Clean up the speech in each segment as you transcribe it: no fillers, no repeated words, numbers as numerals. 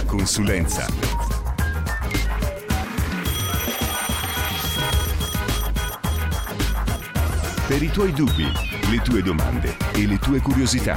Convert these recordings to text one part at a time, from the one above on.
consulenza. Per i tuoi dubbi, le tue domande e le tue curiosità.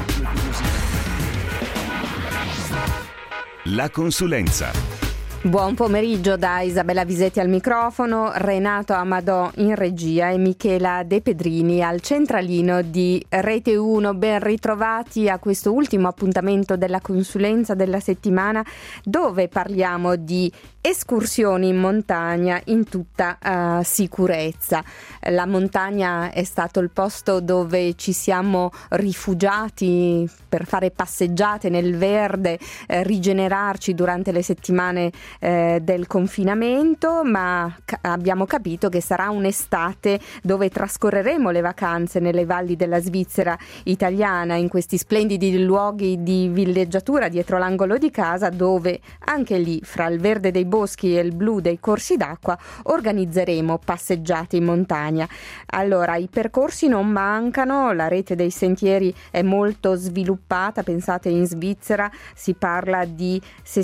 La consulenza. Buon pomeriggio da Isabella Visetti al microfono, Renato Amadò in regia e Michela De Pedrini al centralino di Rete 1. Ben ritrovati a questo ultimo appuntamento della consulenza della settimana, dove parliamo di escursioni in montagna in tutta sicurezza. La montagna è stato il posto dove ci siamo rifugiati per fare passeggiate nel verde, rigenerarci durante le settimane del confinamento, ma abbiamo capito che sarà un'estate dove trascorreremo le vacanze nelle valli della Svizzera italiana, in questi splendidi luoghi di villeggiatura dietro l'angolo di casa, dove anche lì, fra il verde dei boschi e il blu dei corsi d'acqua, organizzeremo passeggiate in montagna. Allora, i percorsi non mancano, la rete dei sentieri è molto sviluppata. Pensate, in Svizzera si parla di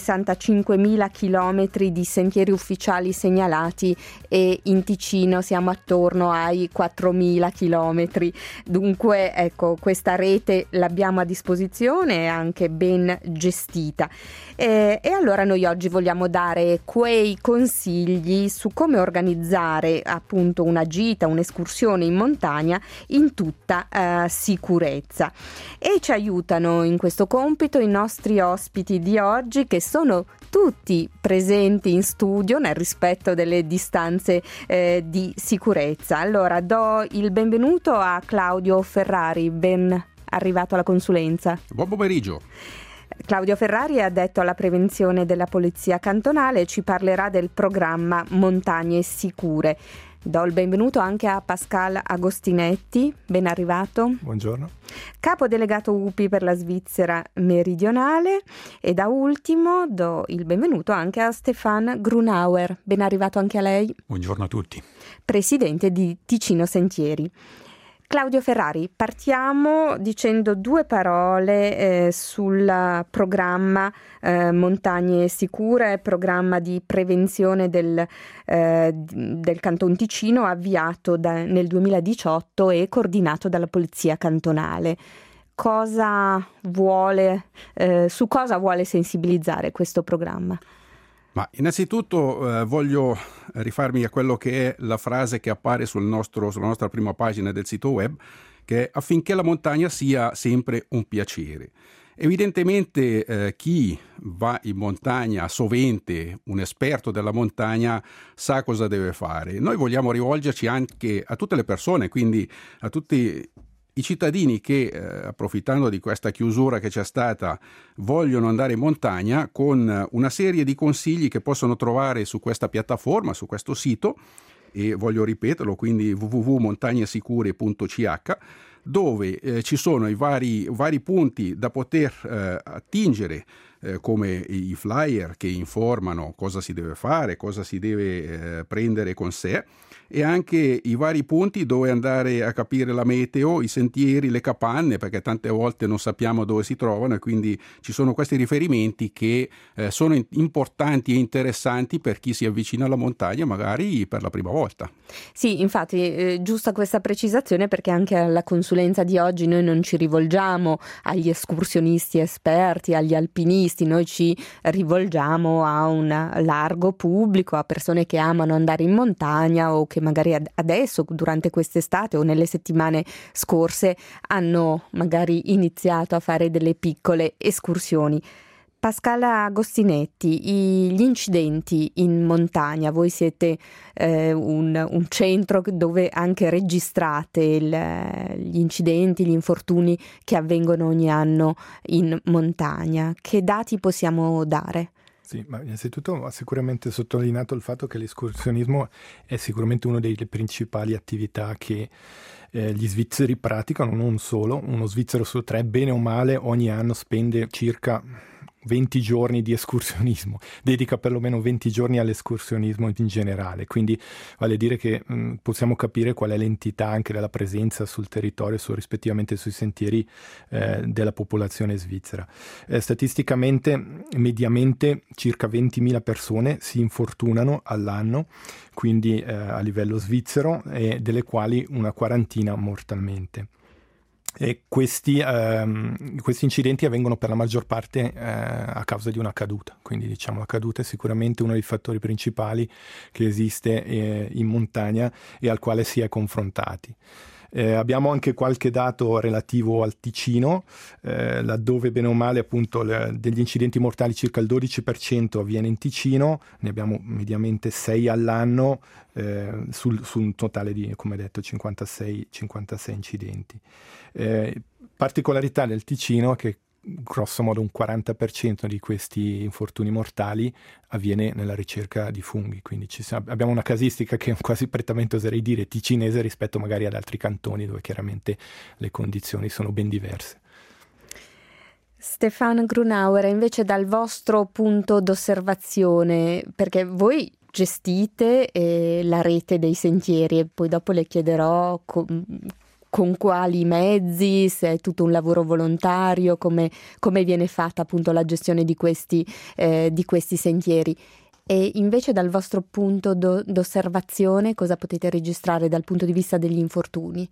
65.000 chilometri di sentieri ufficiali segnalati e in Ticino siamo attorno ai 4.000 chilometri. Dunque, ecco, questa rete l'abbiamo a disposizione e anche ben gestita. E allora noi oggi vogliamo dare quei consigli su come organizzare appunto una gita, un'escursione in montagna in tutta sicurezza. E ci aiutano in questo compito i nostri ospiti di oggi, che sono tutti presenti in studio nel rispetto delle distanze di sicurezza. Allora do il benvenuto a Claudio Ferrari, ben arrivato alla consulenza. Buon pomeriggio. Claudio Ferrari è addetto alla prevenzione della Polizia Cantonale e ci parlerà del programma Montagne Sicure. Do il benvenuto anche a Pascal Agostinetti, ben arrivato. Buongiorno. Capo delegato UPI per la Svizzera meridionale, e da ultimo do il benvenuto anche a Stefan Grunauer, ben arrivato anche a lei. Buongiorno a tutti. Presidente di Ticino Sentieri. Claudio Ferrari, partiamo dicendo due parole sul programma Montagne Sicure, programma di prevenzione del Canton Ticino, avviato nel 2018 e coordinato dalla Polizia Cantonale. Su cosa vuole sensibilizzare questo programma? Ma innanzitutto voglio rifarmi a quello che è la frase che appare sulla nostra prima pagina del sito web, che è: affinché la montagna sia sempre un piacere. Evidentemente chi va in montagna sovente, un esperto della montagna, sa cosa deve fare. Noi vogliamo rivolgerci anche a tutte le persone, quindi a tutti i cittadini che, approfittando di questa chiusura che c'è stata, vogliono andare in montagna, con una serie di consigli che possono trovare su questa piattaforma, su questo sito, e voglio ripeterlo, quindi www.montagnasicure.ch, dove ci sono i vari punti da poter attingere, come i flyer che informano cosa si deve fare, cosa si deve prendere con sé, e anche i vari punti dove andare a capire la meteo, i sentieri, le capanne, perché tante volte non sappiamo dove si trovano, e quindi ci sono questi riferimenti che sono importanti e interessanti per chi si avvicina alla montagna magari per la prima volta. Sì, infatti giusta questa precisazione, perché anche alla consulenza di oggi noi non ci rivolgiamo agli escursionisti esperti, agli alpinisti, noi ci rivolgiamo a un largo pubblico, a persone che amano andare in montagna o che magari adesso, durante quest'estate o nelle settimane scorse, hanno magari iniziato a fare delle piccole escursioni. Pascal Agostinetti, gli incidenti in montagna, voi siete un centro dove anche registrate gli incidenti, gli infortuni che avvengono ogni anno in montagna. Che dati possiamo dare? Sì, ma innanzitutto ha sicuramente sottolineato il fatto che l'escursionismo è sicuramente una delle principali attività che gli svizzeri praticano, non solo. Uno svizzero su tre, bene o male, ogni anno spende circa 20 giorni di escursionismo, dedica perlomeno 20 giorni all'escursionismo in generale, quindi vale dire che possiamo capire qual è l'entità anche della presenza sul territorio, rispettivamente sui sentieri della popolazione svizzera. Statisticamente, mediamente, circa 20.000 persone si infortunano all'anno, quindi a livello svizzero, e delle quali una quarantina mortalmente. E questi incidenti avvengono per la maggior parte a causa di una caduta, quindi diciamo la caduta è sicuramente uno dei fattori principali che esiste in montagna e al quale si è confrontati. Abbiamo anche qualche dato relativo al Ticino, laddove bene o male appunto degli incidenti mortali circa il 12% avviene in Ticino, ne abbiamo mediamente 6 all'anno su un totale di, come detto, 56 incidenti. Particolarità del Ticino è che grosso modo un 40% di questi infortuni mortali avviene nella ricerca di funghi, quindi abbiamo una casistica che quasi prettamente oserei dire ticinese rispetto magari ad altri cantoni dove chiaramente le condizioni sono ben diverse. Stefan Grunauer, invece dal vostro punto d'osservazione, perché voi gestite la rete dei sentieri e poi dopo le chiederò con quali mezzi, se è tutto un lavoro volontario, come viene fatta appunto la gestione di questi sentieri. E invece dal vostro punto d'osservazione cosa potete registrare dal punto di vista degli infortuni?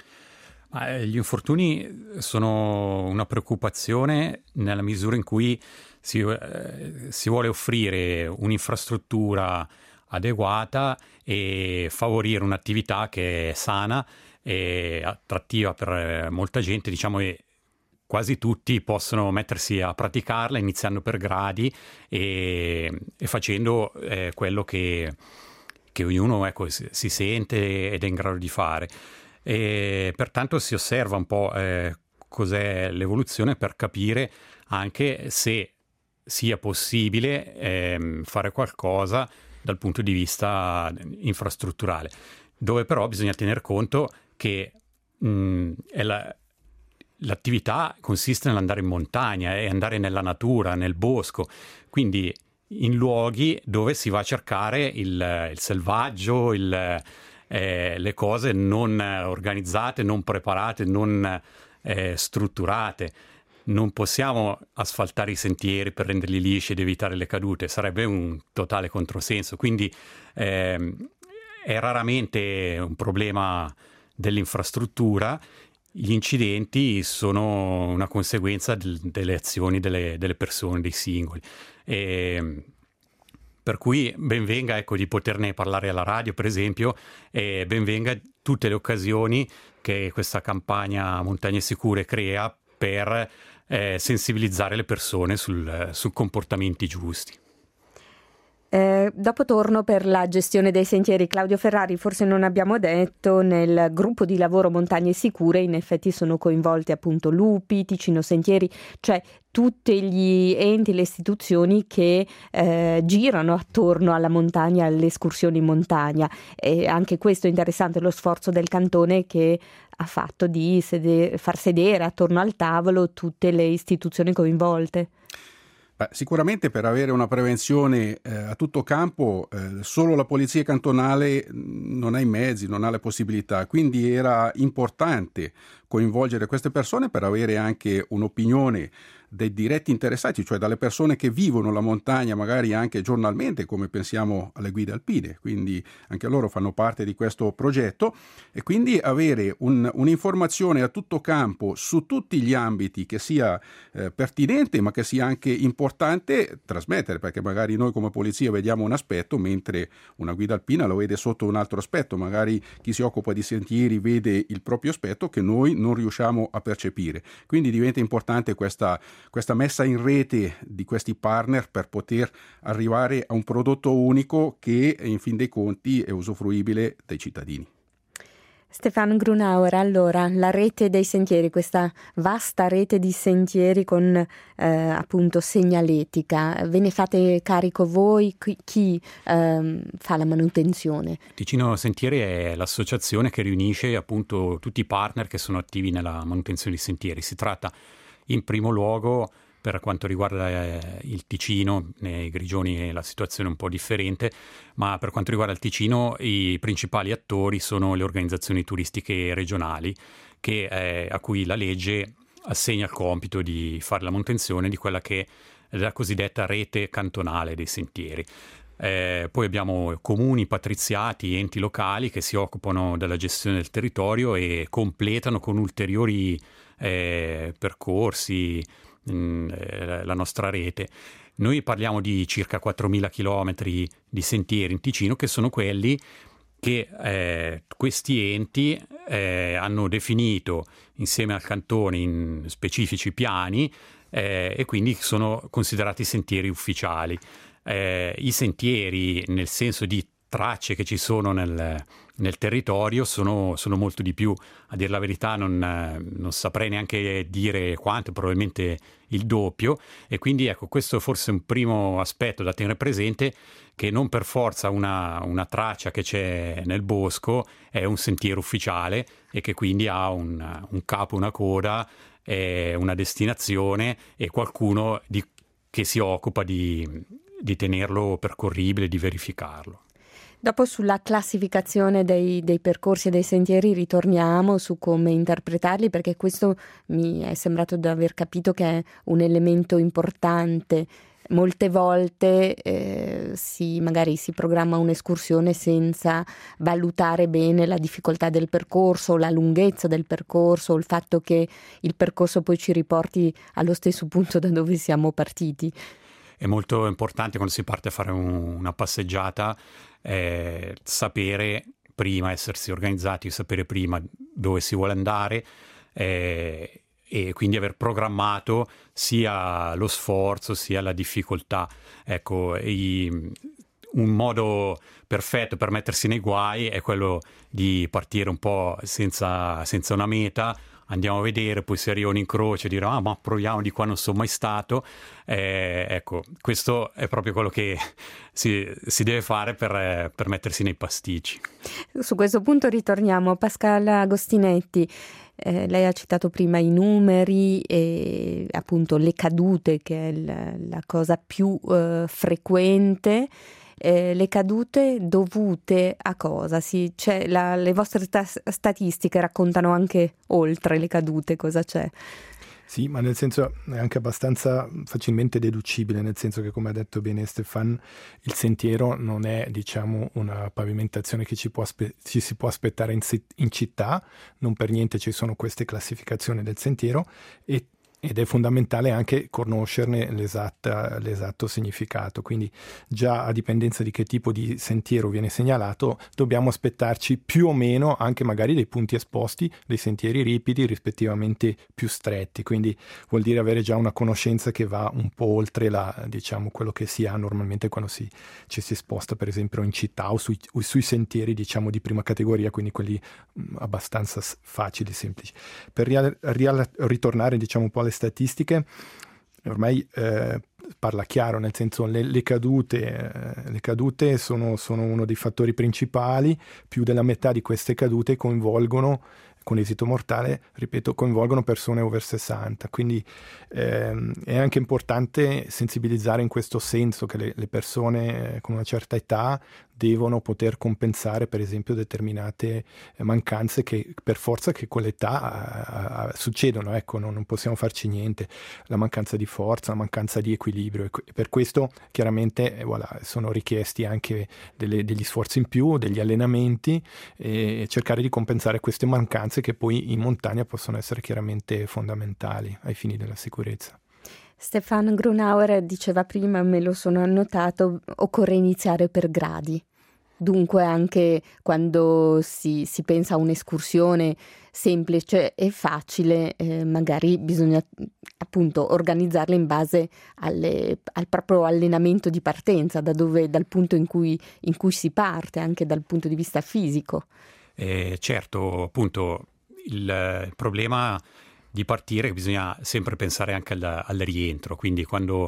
Gli infortuni sono una preoccupazione nella misura in cui si vuole offrire un'infrastruttura adeguata e favorire un'attività che è sana e attrattiva per molta gente, diciamo, e quasi tutti possono mettersi a praticarla iniziando per gradi e facendo quello che ognuno si sente ed è in grado di fare. E pertanto si osserva un po' cos'è l'evoluzione per capire anche se sia possibile fare qualcosa dal punto di vista infrastrutturale, dove però bisogna tener conto che l'attività consiste nell'andare in montagna e andare nella natura, nel bosco, quindi in luoghi dove si va a cercare il selvaggio, le cose non organizzate, non preparate, non strutturate. Non possiamo asfaltare i sentieri per renderli lisci ed evitare le cadute, sarebbe un totale controsenso. Quindi è raramente un problema dell'infrastruttura. Gli incidenti sono una conseguenza delle azioni delle persone, dei singoli. Per cui ben venga di poterne parlare alla radio, per esempio, e ben venga tutte le occasioni che questa campagna Montagne Sicure crea per sensibilizzare le persone su comportamenti giusti. Dopo torno per la gestione dei sentieri. Claudio Ferrari, forse non abbiamo detto, nel gruppo di lavoro Montagne Sicure in effetti sono coinvolti appunto Lupi, Ticino Sentieri, cioè tutti gli enti, le istituzioni che girano attorno alla montagna, alle escursioni in montagna. E anche questo è interessante, lo sforzo del cantone che ha fatto di far sedere attorno al tavolo tutte le istituzioni coinvolte. Sicuramente per avere una prevenzione a tutto campo solo la polizia cantonale non ha i mezzi, non ha le possibilità, quindi era importante coinvolgere queste persone per avere anche un'opinione dei diretti interessati, cioè dalle persone che vivono la montagna magari anche giornalmente, come pensiamo alle guide alpine, quindi anche loro fanno parte di questo progetto, e quindi avere un'informazione a tutto campo su tutti gli ambiti che sia pertinente ma che sia anche importante trasmettere, perché magari noi come polizia vediamo un aspetto mentre una guida alpina lo vede sotto un altro aspetto, magari chi si occupa di sentieri vede il proprio aspetto che noi non riusciamo a percepire, quindi diventa importante questa messa in rete di questi partner per poter arrivare a un prodotto unico che in fin dei conti è usufruibile dai cittadini. Stefan Grunauer, allora la rete dei sentieri, questa vasta rete di sentieri con appunto segnaletica, ve ne fate carico voi? Chi fa la manutenzione? Ticino Sentieri è l'associazione che riunisce appunto tutti i partner che sono attivi nella manutenzione dei sentieri. Si tratta in primo luogo per quanto riguarda il Ticino. Nei Grigioni la situazione è un po' differente, ma per quanto riguarda il Ticino i principali attori sono le organizzazioni turistiche regionali, a cui la legge assegna il compito di fare la manutenzione di quella che è la cosiddetta rete cantonale dei sentieri. Poi abbiamo comuni, patriziati, enti locali che si occupano della gestione del territorio e completano con ulteriori percorsi la nostra rete. Noi parliamo di circa 4.000 chilometri di sentieri in Ticino, che sono quelli che questi enti hanno definito insieme al cantone in specifici piani e quindi sono considerati sentieri ufficiali. I sentieri, nel senso di tracce che ci sono nel territorio, sono molto di più. A dire la verità non saprei neanche dire quanto, probabilmente il doppio, e quindi ecco, questo forse è un primo aspetto da tenere presente, che non per forza una traccia che c'è nel bosco è un sentiero ufficiale e che quindi ha un capo, una coda, una destinazione e qualcuno che si occupa di tenerlo percorribile, di verificarlo. Dopo sulla classificazione dei percorsi e dei sentieri ritorniamo su come interpretarli, perché questo mi è sembrato di aver capito che è un elemento importante. Molte volte magari si programma un'escursione senza valutare bene la difficoltà del percorso, la lunghezza del percorso, il fatto che il percorso poi ci riporti allo stesso punto da dove siamo partiti. È molto importante quando si parte a fare una passeggiata sapere prima, essersi organizzati, sapere prima dove si vuole andare e quindi aver programmato sia lo sforzo sia la difficoltà. Ecco, un modo perfetto per mettersi nei guai è quello di partire un po' senza una meta. Andiamo a vedere, poi si arriva un incrocio e dire ma proviamo, di qua non sono mai stato. Ecco, questo è proprio quello che si deve fare per mettersi nei pasticci. Su questo punto ritorniamo. Pascal Agostinetti, lei ha citato prima i numeri e appunto le cadute, che è la cosa più frequente. Le cadute dovute a cosa? Le vostre statistiche raccontano anche oltre le cadute cosa c'è? Sì, ma nel senso è anche abbastanza facilmente deducibile, nel senso che, come ha detto bene Stefan, il sentiero non è, diciamo, una pavimentazione che ci si può aspettare in città. Non per niente ci sono queste classificazioni del sentiero ed è fondamentale anche conoscerne l'esatto significato. Quindi già a dipendenza di che tipo di sentiero viene segnalato, dobbiamo aspettarci più o meno anche magari dei punti esposti, dei sentieri ripidi rispettivamente più stretti. Quindi vuol dire avere già una conoscenza che va un po' oltre diciamo, quello che si ha normalmente quando ci si sposta per esempio in città o sui sentieri, diciamo, di prima categoria, quindi quelli abbastanza facili, semplici. Per ritornare, diciamo, un po' alle statistiche, ormai parla chiaro, nel senso le cadute sono uno dei fattori principali. Più della metà di queste cadute coinvolgono, con esito mortale, ripeto, coinvolgono persone over 60, quindi è anche importante sensibilizzare in questo senso che le persone con una certa età devono poter compensare per esempio determinate mancanze che per forza che con l'età succedono, ecco, non possiamo farci niente, la mancanza di forza, la mancanza di equilibrio, e per questo chiaramente sono richiesti anche degli sforzi in più, degli allenamenti, e cercare di compensare queste mancanze che poi in montagna possono essere chiaramente fondamentali ai fini della sicurezza. Stefan Grunauer diceva prima, me lo sono annotato, occorre iniziare per gradi. Dunque anche quando si pensa a un'escursione semplice e facile, magari bisogna appunto organizzarla in base al proprio allenamento di partenza, dal punto in cui si parte, anche dal punto di vista fisico. Certo, appunto il problema di partire, bisogna sempre pensare anche al rientro, quindi quando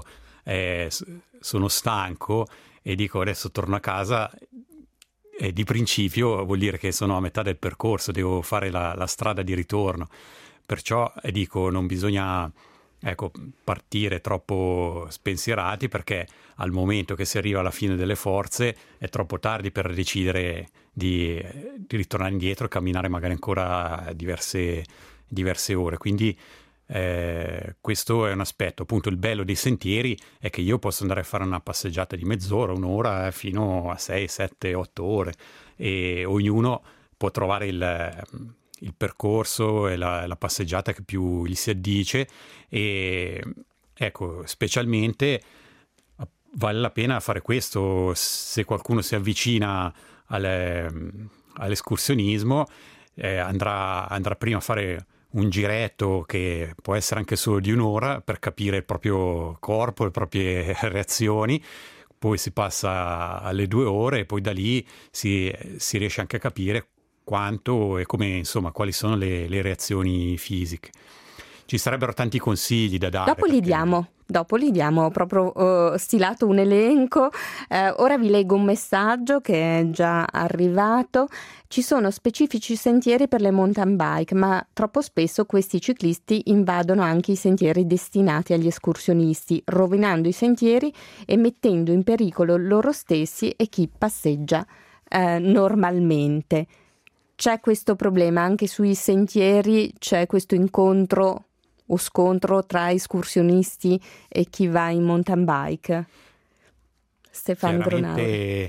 sono stanco e dico adesso torno a casa, di principio vuol dire che sono a metà del percorso, devo fare la strada di ritorno, perciò dico non bisogna partire troppo spensierati, perché al momento che si arriva alla fine delle forze è troppo tardi per decidere di ritornare indietro e camminare magari ancora diverse ore. Quindi questo è un aspetto. Appunto, il bello dei sentieri è che io posso andare a fare una passeggiata di mezz'ora, un'ora, fino a 6, 7, 8 ore, e ognuno può trovare il percorso e la passeggiata che più gli si addice. E ecco, specialmente vale la pena fare questo se qualcuno si avvicina all'escursionismo. Andrà prima a fare un giretto che può essere anche solo di un'ora, per capire il proprio corpo, le proprie reazioni. Poi si passa alle 2 ore e poi da lì si riesce anche a capire quanto e come, insomma, quali sono le reazioni fisiche. Ci sarebbero tanti consigli da dare. Dopo li diamo, ho proprio stilato un elenco. Ora vi leggo un messaggio che è già arrivato. Ci sono specifici sentieri per le mountain bike, ma troppo spesso questi ciclisti invadono anche i sentieri destinati agli escursionisti, rovinando i sentieri e mettendo in pericolo loro stessi e chi passeggia normalmente. C'è questo problema anche sui sentieri, c'è questo incontro o scontro tra escursionisti e chi va in mountain bike? Stefano Gronauer.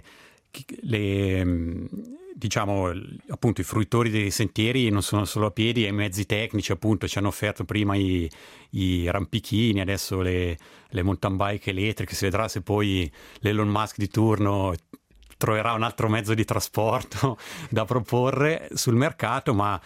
Diciamo, appunto, i fruitori dei sentieri non sono solo a piedi, e i mezzi tecnici, appunto, ci hanno offerto prima i rampichini, adesso le mountain bike elettriche. Si vedrà se poi l'Elon Musk di turno troverà un altro mezzo di trasporto da proporre sul mercato, ma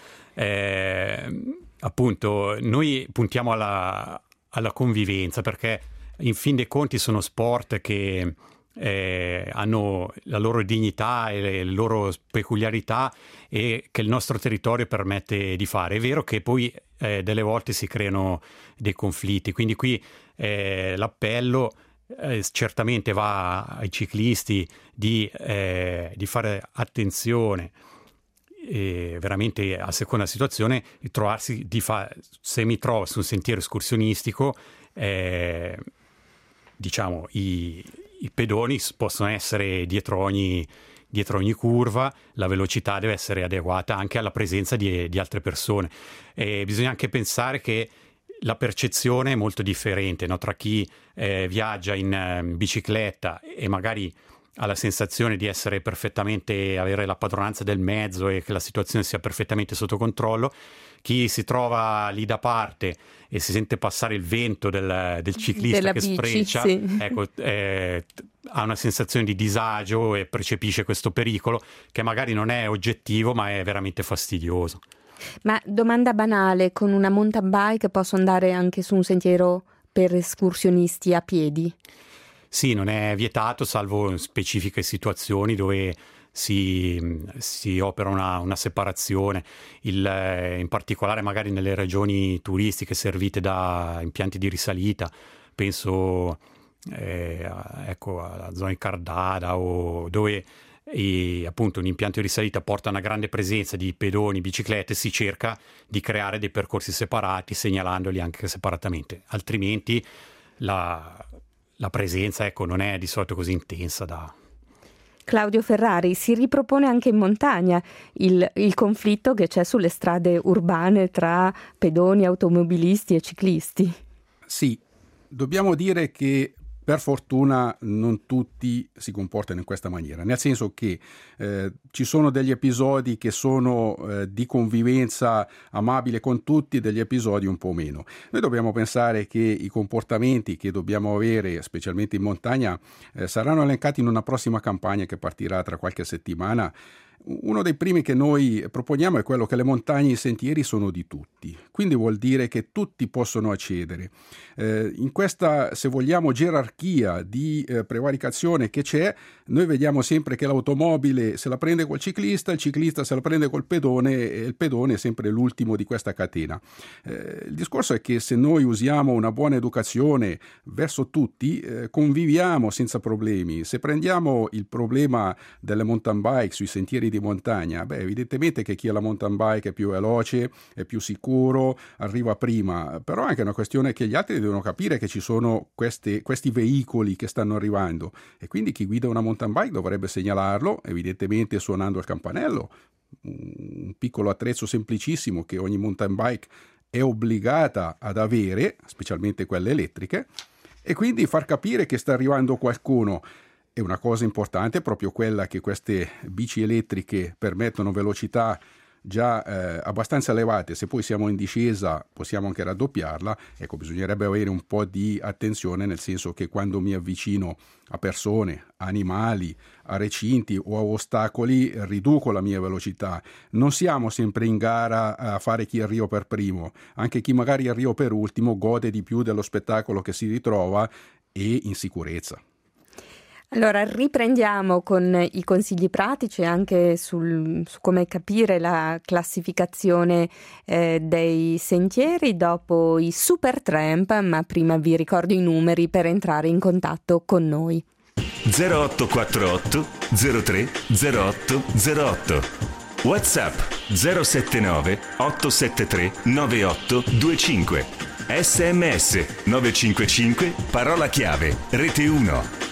appunto noi puntiamo alla convivenza, perché in fin dei conti sono sport che hanno la loro dignità e le loro peculiarità, e che il nostro territorio permette di fare. È vero che poi delle volte si creano dei conflitti, quindi qui l'appello certamente va ai ciclisti di fare attenzione, veramente a seconda situazione, di trovarsi se mi trovo su un sentiero escursionistico, diciamo i pedoni possono essere dietro ogni curva, la velocità deve essere adeguata anche alla presenza di altre persone. Bisogna anche pensare che la percezione è molto differente, no? Tra chi viaggia in bicicletta e magari ha la sensazione di avere la padronanza del mezzo e che la situazione sia perfettamente sotto controllo, chi si trova lì da parte e si sente passare il vento del ciclista della che bici, sfreccia, sì. ecco, ha una sensazione di disagio e percepisce questo pericolo, che magari non è oggettivo ma è veramente fastidioso. Ma domanda banale, con una mountain bike posso andare anche su un sentiero per escursionisti a piedi? Sì, non è vietato, salvo specifiche situazioni dove si opera una separazione, in particolare magari nelle regioni turistiche servite da impianti di risalita. Penso alla zona di Cardada, o dove appunto un impianto di risalita porta una grande presenza di pedoni, biciclette. Si cerca di creare dei percorsi separati, segnalandoli anche separatamente, altrimenti la presenza, non è di solito così intensa da... Claudio Ferrari, si ripropone anche in montagna il conflitto che c'è sulle strade urbane tra pedoni, automobilisti e ciclisti? Sì, dobbiamo dire che per fortuna non tutti si comportano in questa maniera, nel senso che ci sono degli episodi che sono di convivenza amabile con tutti e degli episodi un po' meno. Noi dobbiamo pensare che i comportamenti che dobbiamo avere, specialmente in montagna, saranno elencati in una prossima campagna che partirà tra qualche settimana. Uno dei primi che noi proponiamo è quello che le montagne e i sentieri sono di tutti, quindi vuol dire che tutti possono accedere. In questa, se vogliamo, gerarchia di prevaricazione che c'è, noi vediamo sempre che l'automobile se la prende col ciclista, il ciclista se la prende col pedone e il pedone è sempre l'ultimo di questa catena. Il discorso è che se noi usiamo una buona educazione verso tutti, conviviamo senza problemi. Se prendiamo il problema delle mountain bike sui sentieri di montagna? Beh, evidentemente che chi ha la mountain bike è più veloce, è più sicuro, arriva prima, però è anche una questione che gli altri devono capire che ci sono questi veicoli che stanno arrivando, e quindi chi guida una mountain bike dovrebbe segnalarlo, evidentemente suonando il campanello, un piccolo attrezzo semplicissimo che ogni mountain bike è obbligata ad avere, specialmente quelle elettriche, e quindi far capire che sta arrivando qualcuno. È una cosa importante proprio quella che queste bici elettriche permettono velocità già abbastanza elevate. Se poi siamo in discesa possiamo anche raddoppiarla. Ecco, bisognerebbe avere un po' di attenzione, nel senso che quando mi avvicino a persone, animali, a recinti o a ostacoli, riduco la mia velocità. Non siamo sempre in gara a fare chi arriva per primo, anche chi magari arriva per ultimo gode di più dello spettacolo che si ritrova e in sicurezza. Allora, riprendiamo con i consigli pratici anche su come capire la classificazione dei sentieri dopo i Supertramp, ma prima vi ricordo i numeri per entrare in contatto con noi. 0848 03 08 08. WhatsApp 079 873 9825. SMS 955 parola chiave Rete 1.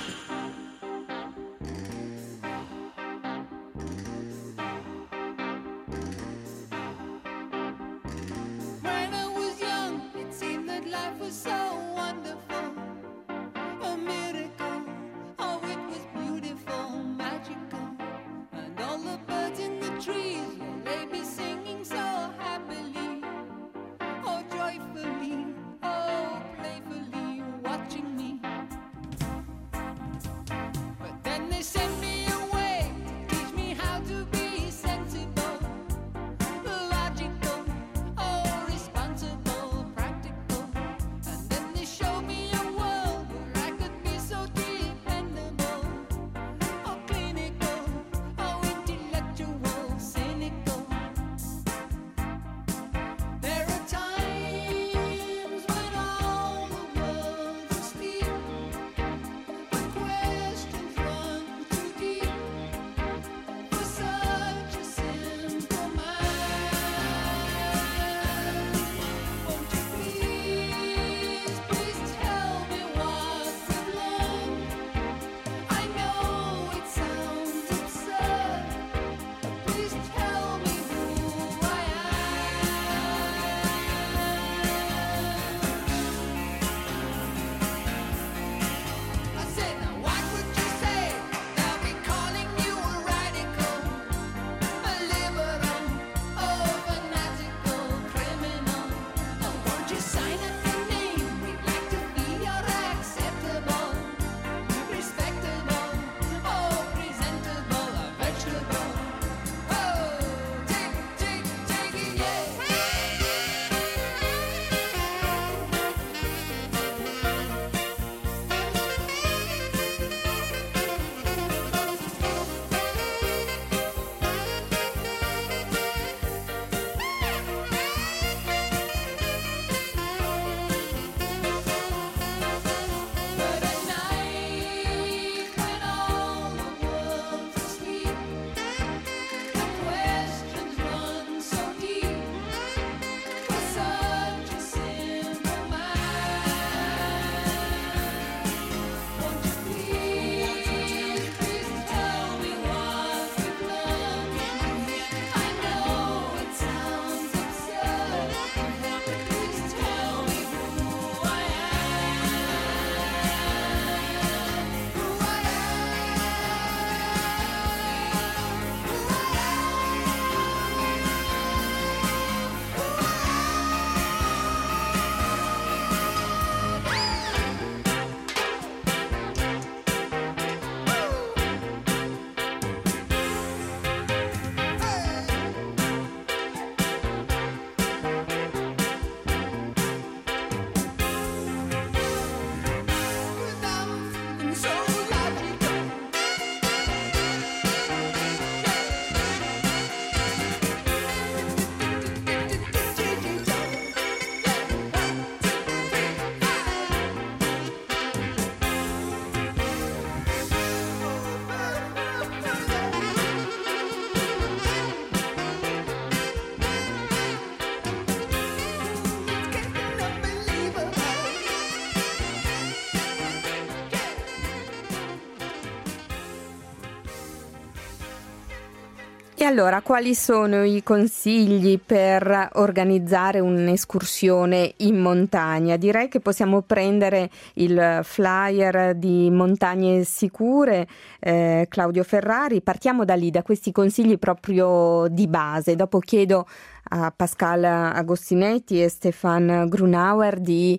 E allora, quali sono i consigli per organizzare un'escursione in montagna? Direi che possiamo prendere il flyer di Montagne Sicure, Claudio Ferrari. Partiamo da lì, da questi consigli proprio di base. Dopo chiedo a Pascal Agostinetti e Stefan Grunauer di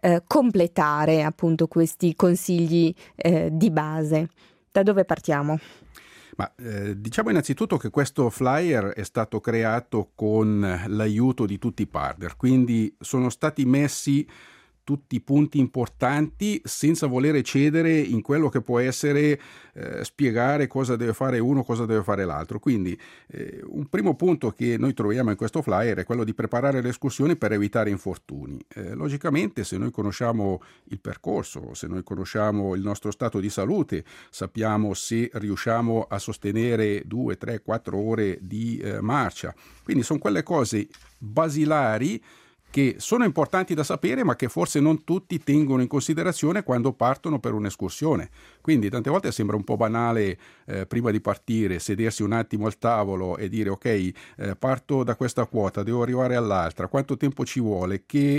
completare appunto questi consigli di base. Da dove partiamo? Ma diciamo innanzitutto che questo flyer è stato creato con l'aiuto di tutti i partner, quindi sono stati messi tutti i punti importanti senza volere cedere in quello che può essere spiegare cosa deve fare uno, cosa deve fare l'altro. Quindi un primo punto che noi troviamo in questo flyer è quello di preparare le escursioni per evitare infortuni. Logicamente, se noi conosciamo il percorso, se noi conosciamo il nostro stato di salute, sappiamo se riusciamo a sostenere 2, 3, 4 ore di marcia. Quindi sono quelle cose basilari che sono importanti da sapere, ma che forse non tutti tengono in considerazione quando partono per un'escursione. Quindi tante volte sembra un po' banale prima di partire sedersi un attimo al tavolo e dire ok, parto da questa quota, devo arrivare all'altra, quanto tempo ci vuole, che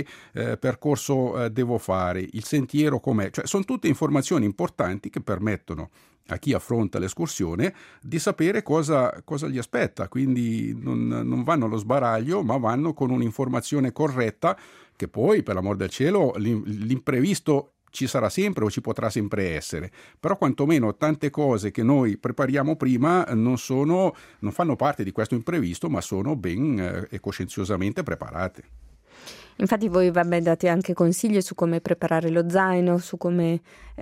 percorso devo fare, il sentiero com'è. Cioè, sono tutte informazioni importanti che permettono a chi affronta l'escursione di sapere cosa gli aspetta, quindi non vanno allo sbaraglio, ma vanno con un'informazione corretta, che poi, per l'amor del cielo, l'imprevisto ci sarà sempre o ci potrà sempre essere, però quantomeno tante cose che noi prepariamo prima non fanno parte di questo imprevisto, ma sono ben e coscienziosamente preparate. Infatti voi date anche consigli su come preparare lo zaino, su come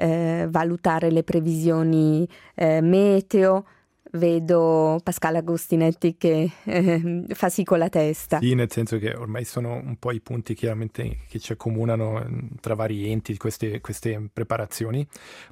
valutare le previsioni meteo. Vedo Pascal Agostinetti che fa sì con la testa. Sì, nel senso che ormai sono un po' i punti chiaramente che ci accomunano tra vari enti queste preparazioni,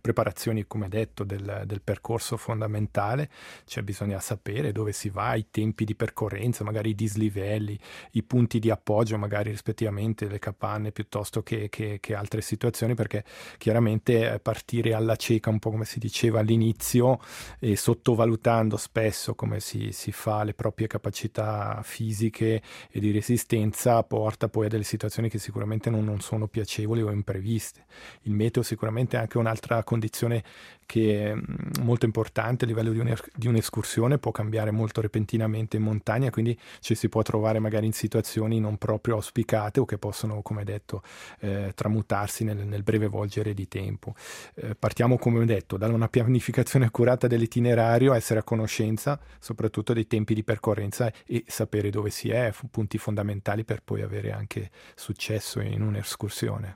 come detto, del percorso fondamentale. Cioè bisogna sapere dove si va, i tempi di percorrenza, magari i dislivelli, i punti di appoggio, magari rispettivamente le capanne piuttosto che altre situazioni, perché chiaramente partire alla cieca, un po' come si diceva all'inizio, e sottovalutare spesso come si fa le proprie capacità fisiche e di resistenza porta poi a delle situazioni che sicuramente non sono piacevoli o impreviste. Il meteo sicuramente è anche un'altra condizione che è molto importante a livello di un'escursione, può cambiare molto repentinamente in montagna, quindi ci si può trovare magari in situazioni non proprio auspicate o che possono, come detto, tramutarsi nel breve volgere di tempo. Partiamo, come detto, da una pianificazione accurata dell'itinerario, essere a conoscenza soprattutto dei tempi di percorrenza e sapere dove si è, punti fondamentali per poi avere anche successo in un'escursione.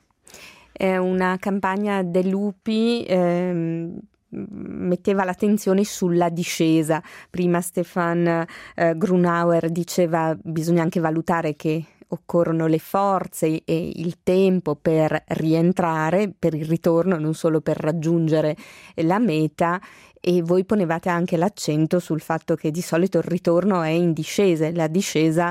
È una campagna dell'UPI metteva l'attenzione sulla discesa. Prima Stefan Grunauer diceva bisogna anche valutare che occorrono le forze e il tempo per rientrare, per il ritorno, non solo per raggiungere la meta, e voi ponevate anche l'accento sul fatto che di solito il ritorno è in discesa, la discesa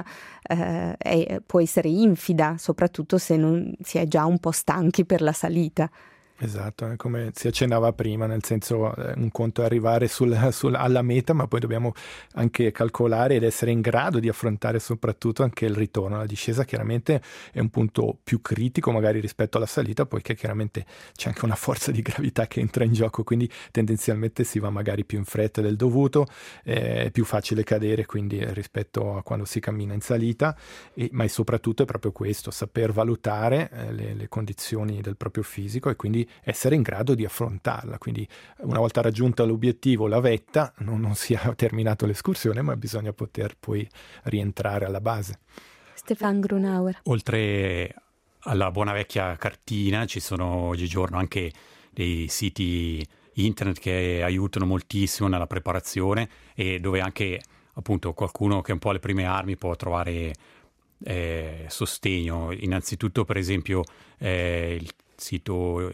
può essere infida, soprattutto se non si è già un po' stanchi per la salita. Esatto, come si accennava prima, nel senso un conto è arrivare alla meta, ma poi dobbiamo anche calcolare ed essere in grado di affrontare soprattutto anche il ritorno. La discesa chiaramente è un punto più critico magari rispetto alla salita, poiché chiaramente c'è anche una forza di gravità che entra in gioco, quindi tendenzialmente si va magari più in fretta del dovuto, è più facile cadere quindi rispetto a quando si cammina in salita, ma soprattutto è proprio questo, saper valutare le condizioni del proprio fisico e quindi essere in grado di affrontarla. Quindi una volta raggiunta l'obiettivo, la vetta, non si è terminato l'escursione, ma bisogna poter poi rientrare alla base. Stefan Grunauer. Oltre alla buona vecchia cartina ci sono oggigiorno anche dei siti internet che aiutano moltissimo nella preparazione e dove anche appunto qualcuno che è un po' alle prime armi può trovare sostegno. Innanzitutto, per esempio, il sito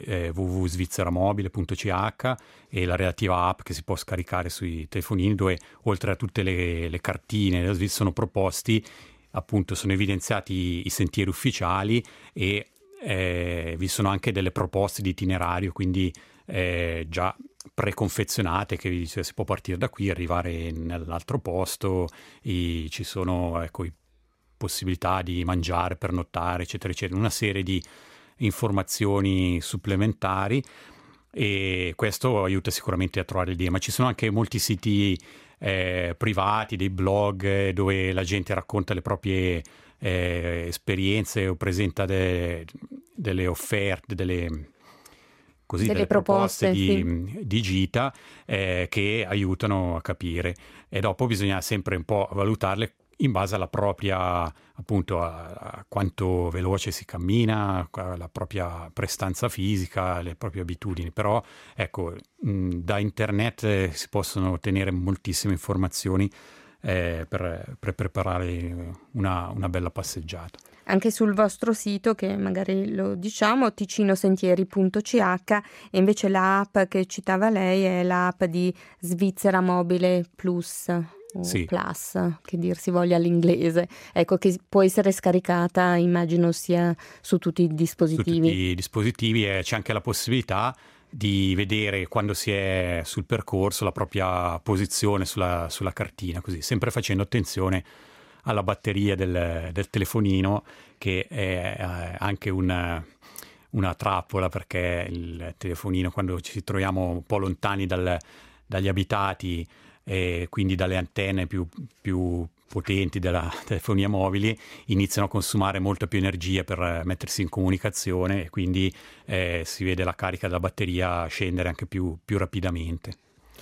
www.svizzeramobile.ch e la relativa app che si può scaricare sui telefonini, dove oltre a tutte le cartine della Svizzera sono proposti, appunto sono evidenziati i sentieri ufficiali e vi sono anche delle proposte di itinerario, quindi già preconfezionate che vi dice si può partire da qui, arrivare nell'altro posto, e ci sono possibilità di mangiare, pernottare, eccetera, eccetera, una serie di informazioni supplementari, e questo aiuta sicuramente a trovare l'idea. Ma ci sono anche molti siti privati, dei blog dove la gente racconta le proprie esperienze o presenta delle offerte, delle proposte di gita che aiutano a capire, e dopo bisogna sempre un po' valutarle in base alla propria, appunto, a quanto veloce si cammina, alla propria prestanza fisica, le proprie abitudini. Però ecco, da internet si possono ottenere moltissime informazioni per preparare una bella passeggiata. Anche sul vostro sito, che magari lo diciamo, ticinosentieri.ch, e invece l'app che citava lei è l'app di Svizzera Mobile Plus. Sì. Plus, che dir si voglia all'inglese, ecco, che può essere scaricata, immagino sia su tutti i dispositivi. Su tutti i dispositivi, e c'è anche la possibilità di vedere quando si è sul percorso la propria posizione sulla cartina, così, sempre facendo attenzione alla batteria del telefonino, che è anche una trappola, perché il telefonino, quando ci troviamo un po' lontani dagli abitati e quindi dalle antenne più potenti della telefonia mobile, iniziano a consumare molta più energia per mettersi in comunicazione, e quindi si vede la carica della batteria scendere anche più rapidamente.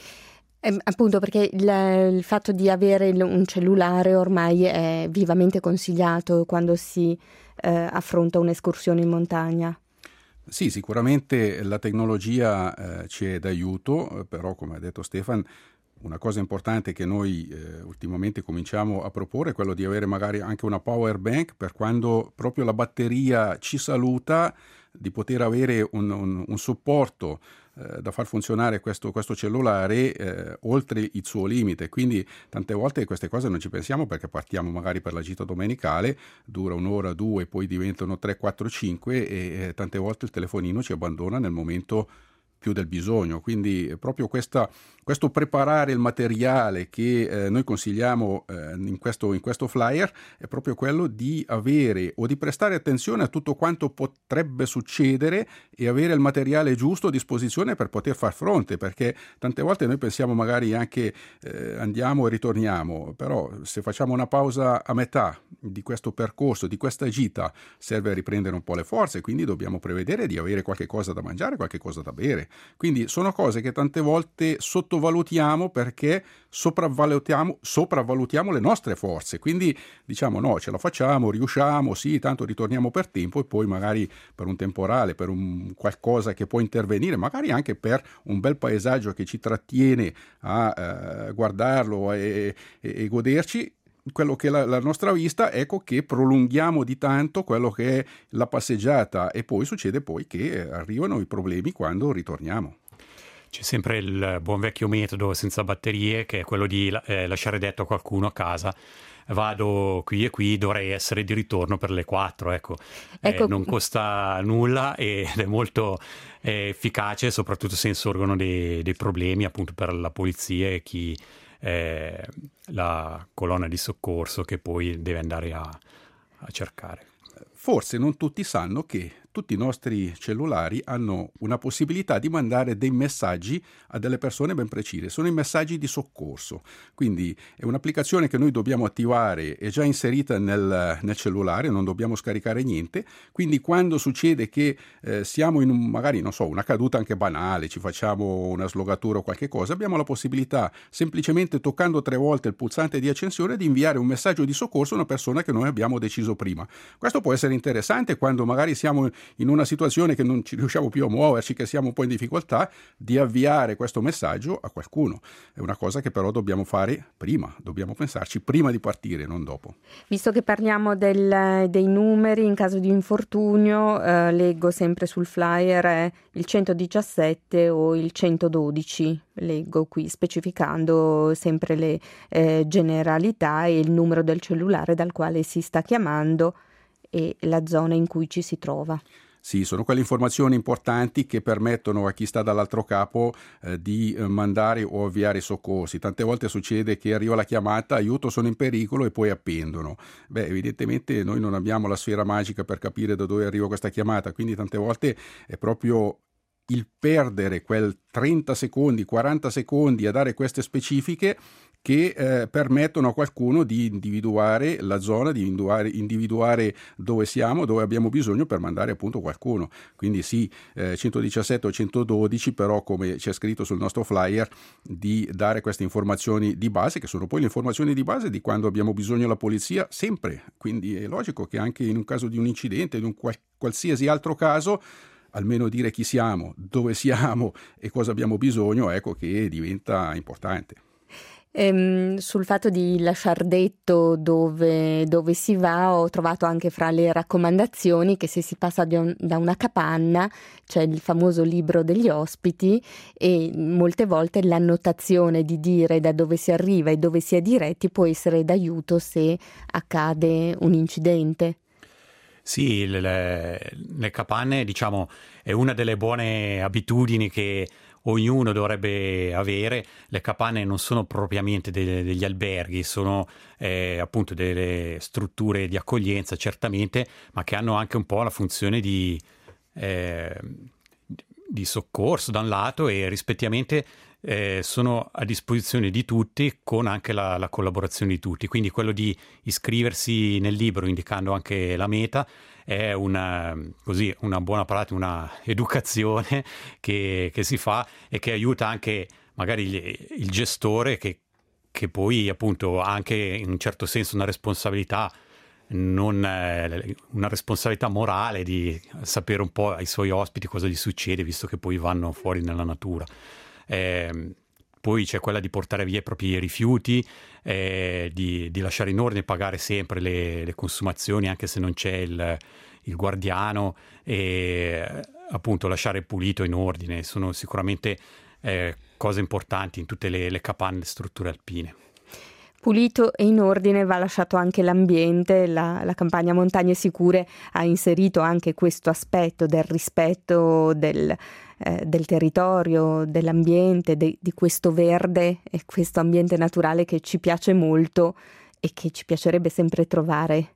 Appunto, perché il fatto di avere un cellulare ormai è vivamente consigliato quando si affronta un'escursione in montagna. Sì, sicuramente la tecnologia ci è d'aiuto, però come ha detto Stefan, una cosa importante che noi ultimamente cominciamo a proporre è quello di avere magari anche una power bank, per quando proprio la batteria ci saluta, di poter avere un supporto da far funzionare questo cellulare oltre il suo limite. Quindi tante volte queste cose non ci pensiamo, perché partiamo magari per la gita domenicale, dura un'ora, due, poi diventano 3, 4, 5 e tante volte il telefonino ci abbandona nel momento più del bisogno. Quindi proprio questo preparare il materiale che noi consigliamo in questo flyer è proprio quello di avere o di prestare attenzione a tutto quanto potrebbe succedere e avere il materiale giusto a disposizione per poter far fronte, perché tante volte noi pensiamo magari anche andiamo e ritorniamo, però se facciamo una pausa a metà di questo percorso, di questa gita, serve a riprendere un po' le forze, quindi dobbiamo prevedere di avere qualche cosa da mangiare, qualche cosa da bere. Quindi sono cose che tante volte sottovalutiamo, perché sopravvalutiamo le nostre forze. Quindi diciamo no, ce la facciamo, riusciamo, sì, tanto ritorniamo per tempo, e poi magari per un temporale, per un qualcosa che può intervenire, magari anche per un bel paesaggio che ci trattiene a guardarlo e goderci quello che è la nostra vista, ecco che prolunghiamo di tanto quello che è la passeggiata, e poi succede poi che arrivano i problemi quando ritorniamo. C'è sempre il buon vecchio metodo senza batterie, che è quello di lasciare detto a qualcuno a casa: vado qui e qui, dovrei essere di ritorno per le 4, ecco. Non costa nulla ed è molto efficace, soprattutto se insorgono dei problemi appunto per la polizia e chi la colonna di soccorso che poi deve andare a cercare. Forse non tutti sanno che tutti i nostri cellulari hanno una possibilità di mandare dei messaggi a delle persone ben precise. Sono i messaggi di soccorso. Quindi è un'applicazione che noi dobbiamo attivare, è già inserita nel cellulare, non dobbiamo scaricare niente. Quindi quando succede che siamo in magari, non so, una caduta anche banale, ci facciamo una slogatura o qualche cosa, abbiamo la possibilità, semplicemente toccando 3 volte il pulsante di accensione, di inviare un messaggio di soccorso a una persona che noi abbiamo deciso prima. Questo può essere interessante quando magari siamo in una situazione che non ci riusciamo più a muoverci, che siamo un po' in difficoltà, di avviare questo messaggio a qualcuno. È una cosa che però dobbiamo fare prima, dobbiamo pensarci prima di partire, non dopo. Visto che parliamo dei numeri in caso di infortunio, leggo sempre sul flyer il 117 o il 112, leggo qui, specificando sempre le generalità e il numero del cellulare dal quale si sta chiamando e la zona in cui ci si trova. Sì, sono quelle informazioni importanti che permettono a chi sta dall'altro capo di mandare o avviare soccorsi. Tante volte succede che arriva la chiamata, aiuto, sono in pericolo, e poi appendono. Beh, evidentemente noi non abbiamo la sfera magica per capire da dove arriva questa chiamata, quindi tante volte è proprio il perdere quel 30 secondi, 40 secondi a dare queste specifiche che permettono a qualcuno di individuare la zona, di individuare dove siamo, dove abbiamo bisogno per mandare appunto qualcuno. Quindi sì, 117 o 112, però come c'è scritto sul nostro flyer, di dare queste informazioni di base, che sono poi le informazioni di base di quando abbiamo bisogno della polizia, sempre. Quindi è logico che anche in un caso di un incidente, di un qualsiasi altro caso, almeno dire chi siamo, dove siamo e cosa abbiamo bisogno, ecco che diventa importante. Sul fatto di lasciar detto dove si va, ho trovato anche fra le raccomandazioni che se si passa da una capanna c'è il famoso libro degli ospiti, e molte volte l'annotazione di dire da dove si arriva e dove si è diretti può essere d'aiuto se accade un incidente. Sì, le capanne, diciamo, è una delle buone abitudini che ognuno dovrebbe avere. Le capanne non sono propriamente degli alberghi, sono appunto delle strutture di accoglienza, certamente, ma che hanno anche un po' la funzione di soccorso da un lato, e rispettivamente sono a disposizione di tutti, con anche la collaborazione di tutti. Quindi quello di iscriversi nel libro indicando anche la meta è una buona pratica, una educazione che si fa, e che aiuta anche magari il gestore, che poi appunto ha anche in un certo senso una responsabilità, una responsabilità morale di sapere un po' ai suoi ospiti cosa gli succede, visto che poi vanno fuori nella natura. Poi c'è quella di portare via i propri rifiuti, di lasciare in ordine, pagare sempre le consumazioni anche se non c'è il guardiano, e appunto lasciare pulito, in ordine. Sono sicuramente cose importanti in tutte le capanne, le strutture alpine. Pulito e in ordine va lasciato anche l'ambiente. La campagna Montagne Sicure ha inserito anche questo aspetto del rispetto del territorio, dell'ambiente, di questo verde e questo ambiente naturale che ci piace molto e che ci piacerebbe sempre trovare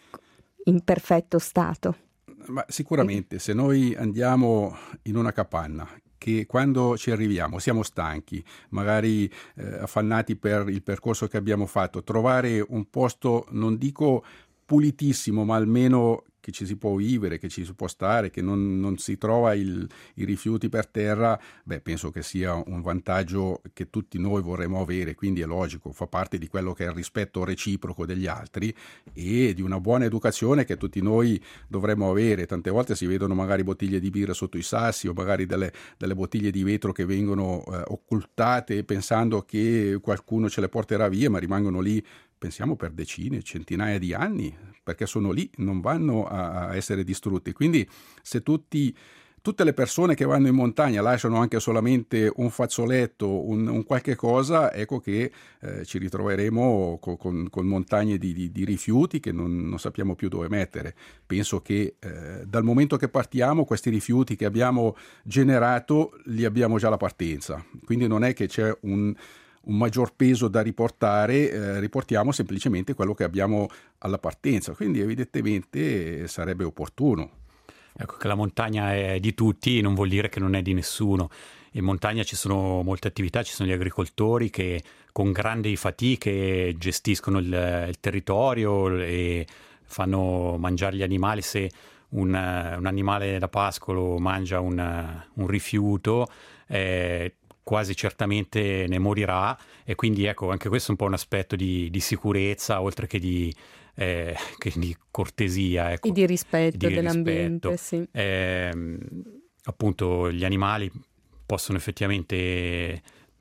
in perfetto stato. Ma sicuramente se noi andiamo in una capanna, che quando ci arriviamo siamo stanchi, magari affannati per il percorso che abbiamo fatto, trovare un posto, non dico pulitissimo, ma almeno che ci si può vivere, che ci si può stare, che non si trova i rifiuti per terra, penso che sia un vantaggio che tutti noi vorremmo avere. Quindi è logico, fa parte di quello che è il rispetto reciproco degli altri e di una buona educazione che tutti noi dovremmo avere. Tante volte si vedono magari bottiglie di birra sotto i sassi, o magari delle bottiglie di vetro che vengono occultate pensando che qualcuno ce le porterà via, ma rimangono lì, pensiamo, per decine, centinaia di anni, perché sono lì, non vanno a essere distrutti. Quindi se tutte le persone che vanno in montagna lasciano anche solamente un fazzoletto, un qualche cosa, ecco che ci ritroveremo con montagne di rifiuti che non sappiamo più dove mettere. Penso che dal momento che partiamo, questi rifiuti che abbiamo generato li abbiamo già alla partenza, quindi non è che c'è un maggior peso da riportare, riportiamo semplicemente quello che abbiamo alla partenza. Quindi evidentemente sarebbe opportuno. Ecco, che la montagna è di tutti non vuol dire che non è di nessuno. In montagna ci sono molte attività, ci sono gli agricoltori che con grandi fatiche gestiscono il territorio e fanno mangiare gli animali. Se un animale da pascolo mangia un rifiuto, quasi certamente ne morirà, e quindi ecco, anche questo è un po' un aspetto di sicurezza, oltre che di cortesia, ecco, e di rispetto dell'ambiente. Sì. Appunto gli animali possono effettivamente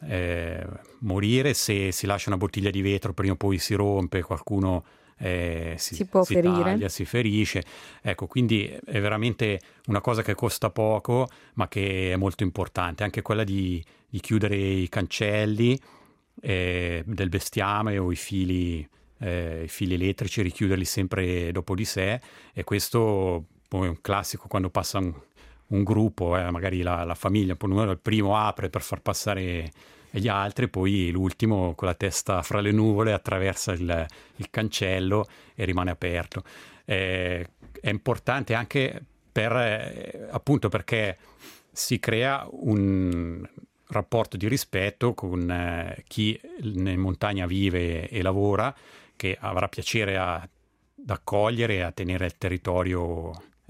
morire se si lascia una bottiglia di vetro, prima o poi si rompe, qualcuno si può ferire, taglia, si ferisce. Ecco, quindi è veramente una cosa che costa poco, ma che è molto importante. Anche quella di chiudere i cancelli del bestiame o i fili elettrici, richiuderli sempre dopo di sé, e questo poi un classico quando passa un gruppo, magari la famiglia, poi il primo apre per far passare gli altri, poi l'ultimo con la testa fra le nuvole attraversa il cancello e rimane aperto. È importante anche appunto perché si crea un rapporto di rispetto con chi in montagna vive e lavora, che avrà piacere ad accogliere e a tenere il territorio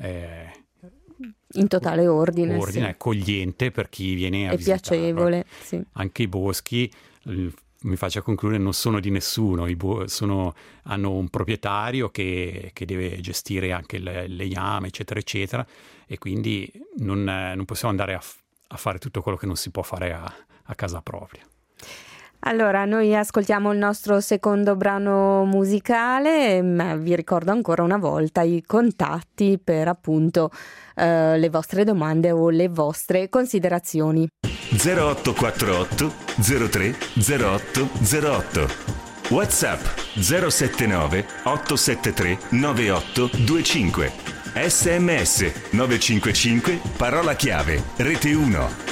in totale ordine, sì. Accogliente per chi viene a visitarlo. È piacevole, sì. Anche i boschi, mi faccio concludere, non sono di nessuno, hanno un proprietario che deve gestire anche il legname, eccetera, eccetera, e quindi non possiamo andare a fare tutto quello che non si può fare a casa propria. Allora, noi ascoltiamo il nostro secondo brano musicale, ma vi ricordo ancora una volta i contatti per appunto le vostre domande o le vostre considerazioni. 0848 03 08 08 WhatsApp 079 873 9825 SMS 955 parola chiave Rete 1.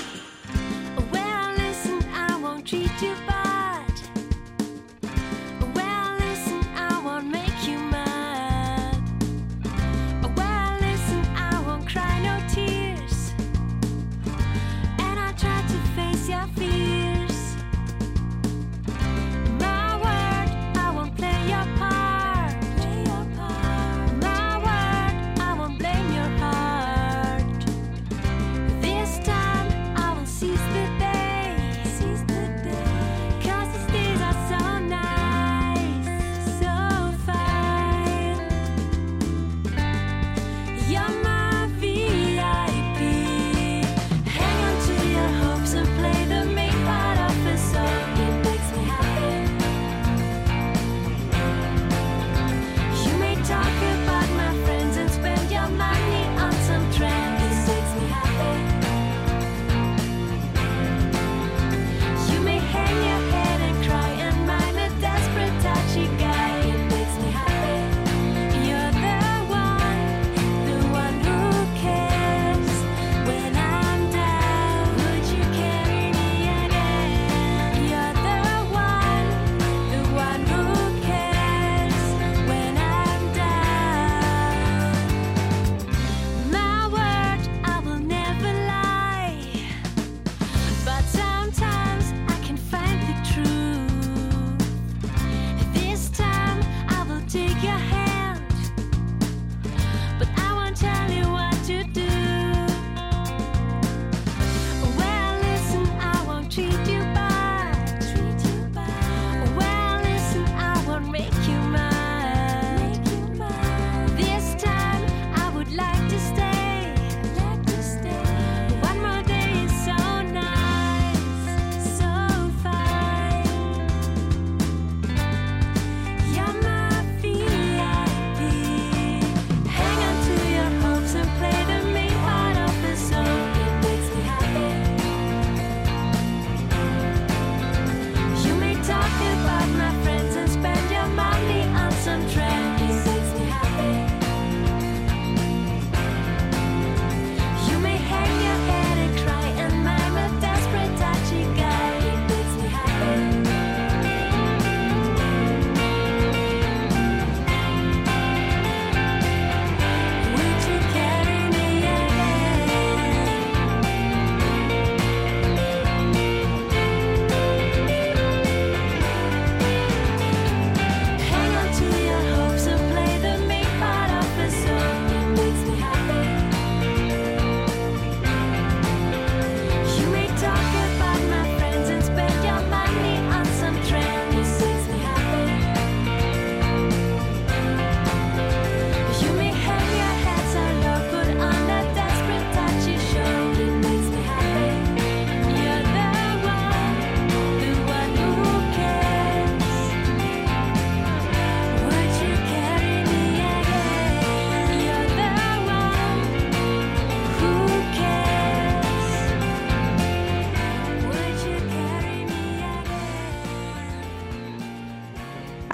This time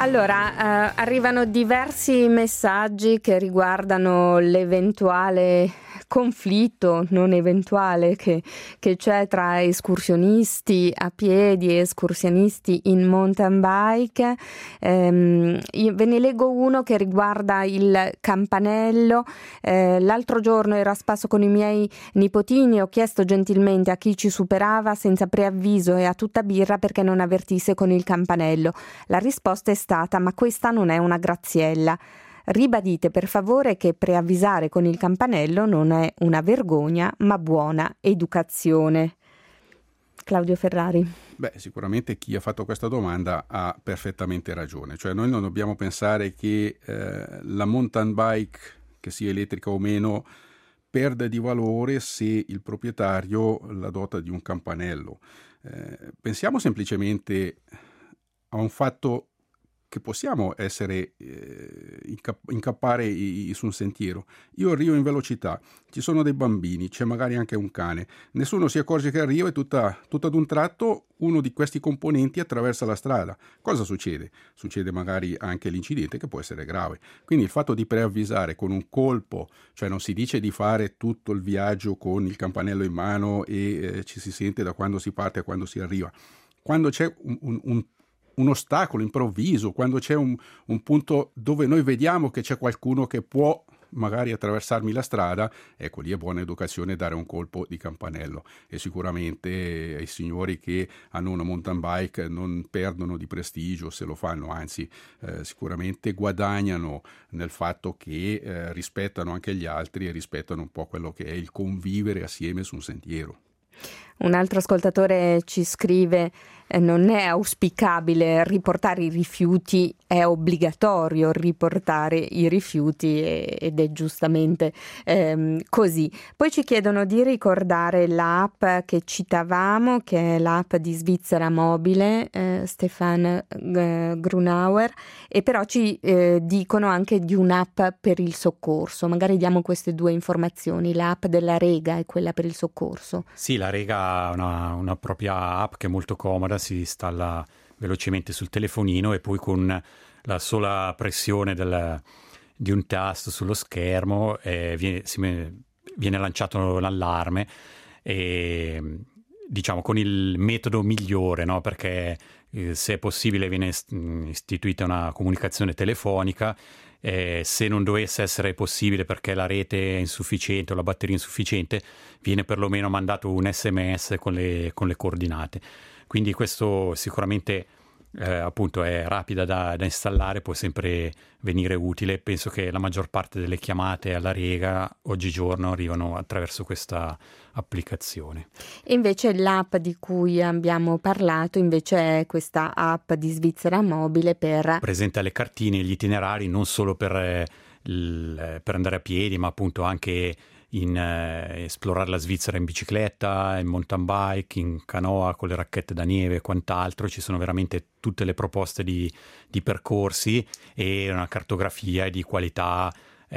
Allora, arrivano diversi messaggi che riguardano l'eventuale conflitto, non eventuale, che c'è tra escursionisti a piedi e escursionisti in mountain bike. Ve ne leggo uno che riguarda il campanello. L'altro giorno ero a spasso con i miei nipotini e ho chiesto gentilmente a chi ci superava senza preavviso e a tutta birra perché non avvertisse con il campanello. La risposta è stata: ma questa non è una graziella. Ribadite per favore che preavvisare con il campanello non è una vergogna, ma buona educazione. Claudio Ferrari. Beh, sicuramente chi ha fatto questa domanda ha perfettamente ragione. Cioè noi non dobbiamo pensare che la mountain bike, che sia elettrica o meno, perde di valore se il proprietario la dota di un campanello. Pensiamo semplicemente a un fatto che possiamo essere incappare su un sentiero. Io arrivo in velocità, ci sono dei bambini, c'è magari anche un cane, nessuno si accorge che arrivo e tutto ad un tratto uno di questi componenti attraversa la strada. Cosa succede? Succede magari anche l'incidente, che può essere grave. Quindi il fatto di preavvisare con un colpo, cioè non si dice di fare tutto il viaggio con il campanello in mano e ci si sente da quando si parte a quando si arriva. Quando c'è un ostacolo improvviso, quando c'è un punto dove noi vediamo che c'è qualcuno che può magari attraversarmi la strada, ecco, lì è buona educazione dare un colpo di campanello, e sicuramente i signori che hanno una mountain bike non perdono di prestigio se lo fanno, anzi sicuramente guadagnano nel fatto che rispettano anche gli altri e rispettano un po' quello che è il convivere assieme su un sentiero. Un altro ascoltatore ci scrive: non è auspicabile riportare i rifiuti, è obbligatorio riportare i rifiuti ed è giustamente così. Poi ci chiedono di ricordare l'app che citavamo, che è l'app di Svizzera Mobile, Stefan Grunauer, e però ci dicono anche di un'app per il soccorso. Magari diamo queste due informazioni: l'app della Rega e quella per il soccorso. Sì, la Rega ha una propria app che è molto comoda, si installa velocemente sul telefonino e poi con la sola pressione di un tasto sullo schermo viene lanciato l'allarme, e diciamo con il metodo migliore, no? Perché se è possibile viene istituita una comunicazione telefonica. Se non dovesse essere possibile perché la rete è insufficiente o la batteria è insufficiente, viene perlomeno mandato un SMS con le coordinate. Quindi questo sicuramente appunto è rapida da installare, può sempre venire utile. Penso che la maggior parte delle chiamate alla Rega oggigiorno arrivano attraverso questa applicazione. Invece l'app di cui abbiamo parlato invece è questa app di Svizzera Mobile presenta le cartine e gli itinerari non solo per andare a piedi, ma appunto anche in esplorare la Svizzera in bicicletta, in mountain bike, in canoa con le racchette da neve e quant'altro. Ci sono veramente tutte le proposte di percorsi e una cartografia di qualità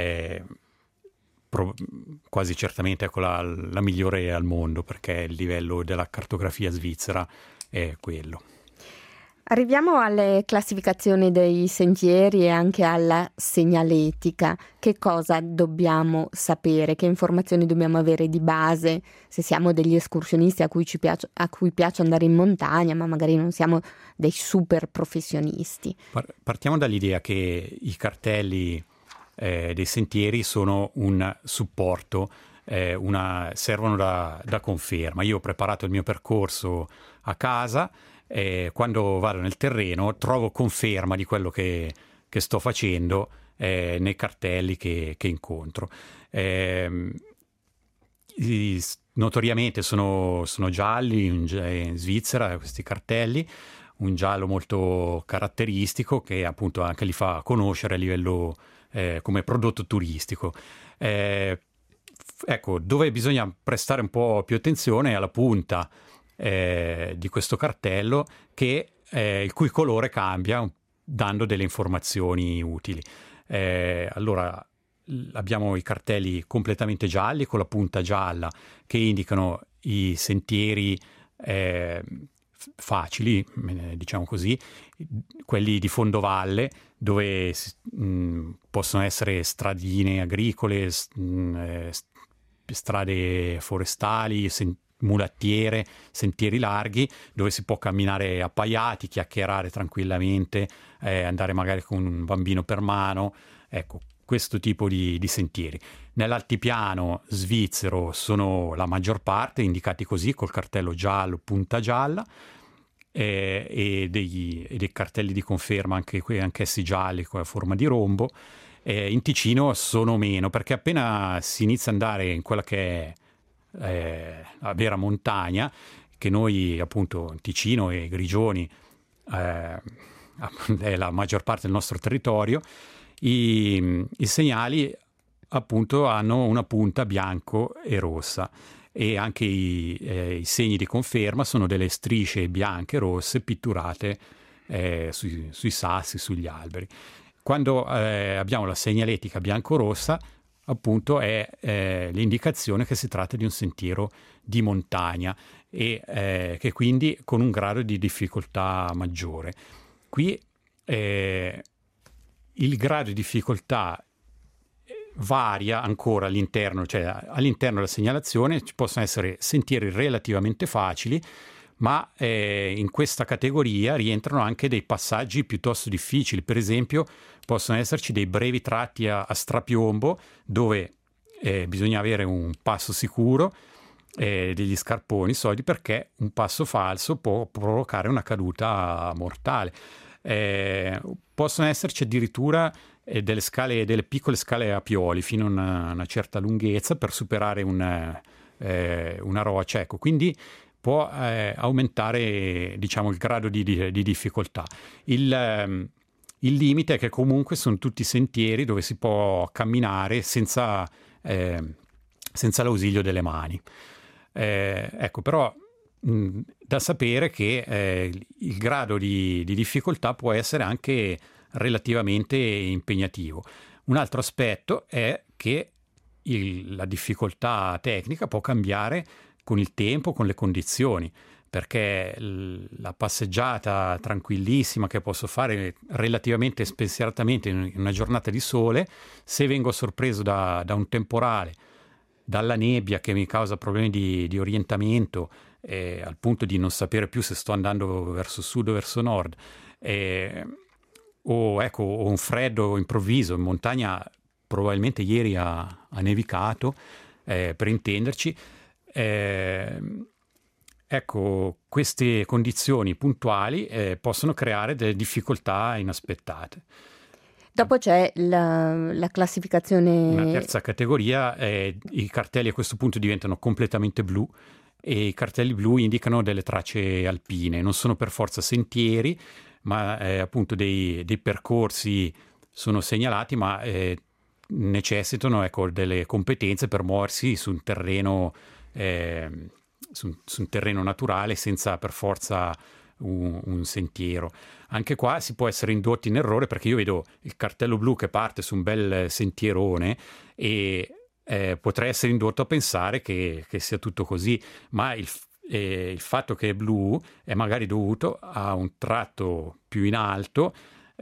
quasi certamente ecco, la migliore al mondo, perché il livello della cartografia svizzera è quello. Arriviamo alle classificazioni dei sentieri e anche alla segnaletica. Che cosa dobbiamo sapere? Che informazioni dobbiamo avere di base se siamo degli escursionisti a cui piace andare in montagna, ma magari non siamo dei super professionisti? Partiamo dall'idea che i cartelli dei sentieri sono un supporto, servono da conferma. Io ho preparato il mio percorso a casa. Quando vado nel terreno trovo conferma di quello che sto facendo nei cartelli che incontro. Notoriamente sono gialli in Svizzera questi cartelli, un giallo molto caratteristico che appunto anche li fa conoscere a livello come prodotto turistico. Ecco, dove bisogna prestare un po' più attenzione è alla punta di questo cartello il cui colore cambia dando delle informazioni utili. Allora abbiamo i cartelli completamente gialli con la punta gialla che indicano i sentieri facili, diciamo così, quelli di fondovalle, dove possono essere stradine agricole, strade forestali, mulattiere, sentieri larghi, dove si può camminare appaiati, chiacchierare tranquillamente, andare magari con un bambino per mano, ecco, questo tipo di sentieri. Nell'altipiano svizzero sono la maggior parte indicati così, col cartello giallo, punta gialla, e dei cartelli di conferma anch'essi gialli con la forma di rombo. In Ticino sono meno, perché appena si inizia ad andare in quella che è la vera montagna, che noi appunto Ticino e Grigioni è la maggior parte del nostro territorio, i segnali appunto hanno una punta bianco e rossa, e anche i segni di conferma sono delle strisce bianche e rosse pitturate sui sassi, sugli alberi. Quando abbiamo la segnaletica bianco-rossa, appunto è l'indicazione che si tratta di un sentiero di montagna e che quindi con un grado di difficoltà maggiore. Qui il grado di difficoltà varia ancora all'interno, cioè all'interno della segnalazione ci possono essere sentieri relativamente facili, ma in questa categoria rientrano anche dei passaggi piuttosto difficili. Per esempio possono esserci dei brevi tratti a strapiombo, dove bisogna avere un passo sicuro, degli scarponi solidi, perché un passo falso può provocare una caduta mortale. Possono esserci addirittura delle piccole scale a pioli fino a una certa lunghezza per superare una roccia, ecco, quindi può aumentare, diciamo, il grado di difficoltà. Il limite è che comunque sono tutti sentieri dove si può camminare senza l'ausilio delle mani. Ecco, però da sapere che il grado di difficoltà può essere anche relativamente impegnativo. Un altro aspetto è che la difficoltà tecnica può cambiare con il tempo, con le condizioni, perché la passeggiata tranquillissima che posso fare relativamente spensieratamente in una giornata di sole, se vengo sorpreso da un temporale, dalla nebbia che mi causa problemi di orientamento, al punto di non sapere più se sto andando verso sud o verso nord, o un freddo improvviso in montagna, probabilmente ieri ha nevicato, per intenderci. Ecco, queste condizioni puntuali possono creare delle difficoltà inaspettate. Dopo c'è la classificazione. Una terza categoria, i cartelli a questo punto diventano completamente blu, e i cartelli blu indicano delle tracce alpine, non sono per forza sentieri, ma appunto dei percorsi sono segnalati, ma necessitano, ecco, delle competenze per muoversi su un terreno naturale, senza per forza un sentiero. Anche qua si può essere indotti in errore, perché io vedo il cartello blu che parte su un bel sentierone e potrei essere indotto a pensare che sia tutto così, ma il fatto che è blu è magari dovuto a un tratto più in alto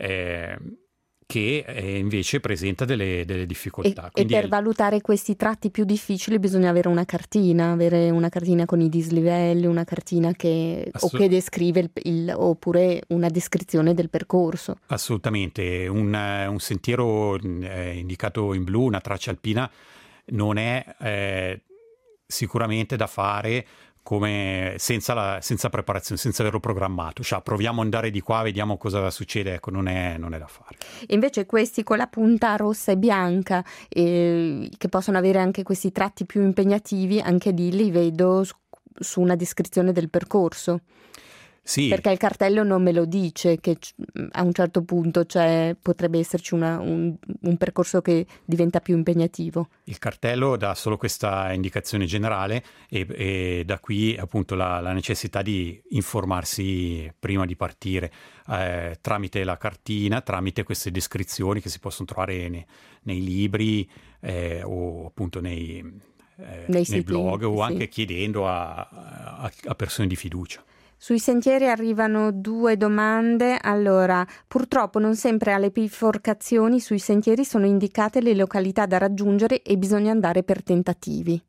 che invece presenta delle difficoltà. E per valutare questi tratti più difficili bisogna avere una cartina con i dislivelli, una cartina che descrive oppure una descrizione del percorso. Assolutamente, un sentiero indicato in blu, una traccia alpina, non è sicuramente da fare come senza preparazione, senza averlo programmato, cioè proviamo ad andare di qua, vediamo cosa succede, ecco, non è da fare. Invece questi con la punta rossa e bianca, che possono avere anche questi tratti più impegnativi, anche lì li vedo su una descrizione del percorso. Sì. Perché il cartello non me lo dice, che a un certo punto potrebbe esserci un percorso che diventa più impegnativo. Il cartello dà solo questa indicazione generale e da qui appunto la necessità di informarsi prima di partire, tramite la cartina, tramite queste descrizioni che si possono trovare nei libri o appunto nei blog, o anche chiedendo a persone di fiducia. Sui sentieri arrivano 2 domande. Allora, purtroppo non sempre alle biforcazioni sui sentieri sono indicate le località da raggiungere e bisogna andare per tentativi.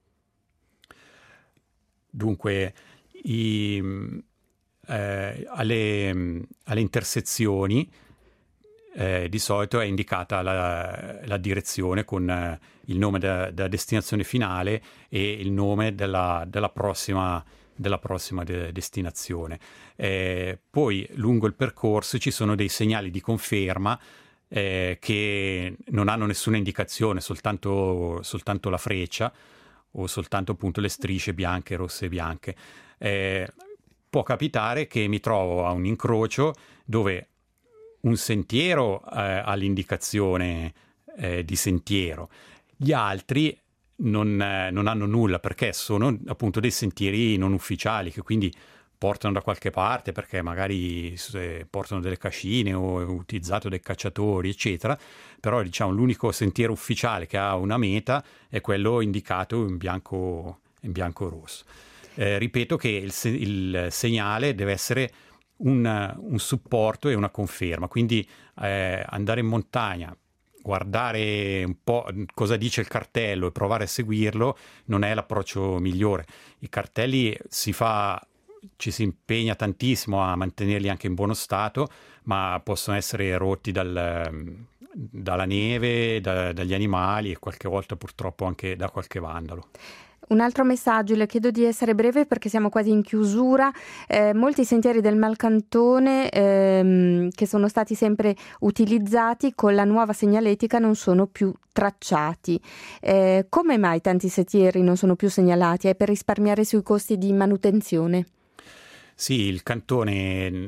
Dunque, alle intersezioni di solito è indicata la direzione con il nome della destinazione finale e il nome della prossima destinazione. Poi lungo il percorso ci sono dei segnali di conferma che non hanno nessuna indicazione, soltanto la freccia o soltanto appunto le strisce bianche, rosse e bianche. Può capitare che mi trovo a un incrocio dove un sentiero ha l'indicazione di sentiero, gli altri non hanno nulla perché sono appunto dei sentieri non ufficiali che quindi portano da qualche parte perché magari portano delle cascine o è utilizzato dai cacciatori eccetera, però diciamo l'unico sentiero ufficiale che ha una meta è quello indicato in bianco rosso. Ripeto che il segnale deve essere un supporto e una conferma, quindi andare in montagna, guardare un po' cosa dice il cartello e provare a seguirlo non è l'approccio migliore. I cartelli ci si impegna tantissimo a mantenerli anche in buono stato, ma possono essere rotti dalla neve, dagli animali e qualche volta purtroppo anche da qualche vandalo. Un altro messaggio, le chiedo di essere breve perché siamo quasi in chiusura. Molti sentieri del Malcantone che sono stati sempre utilizzati con la nuova segnaletica non sono più tracciati. Come mai tanti sentieri non sono più segnalati? È per risparmiare sui costi di manutenzione? Sì, il cantone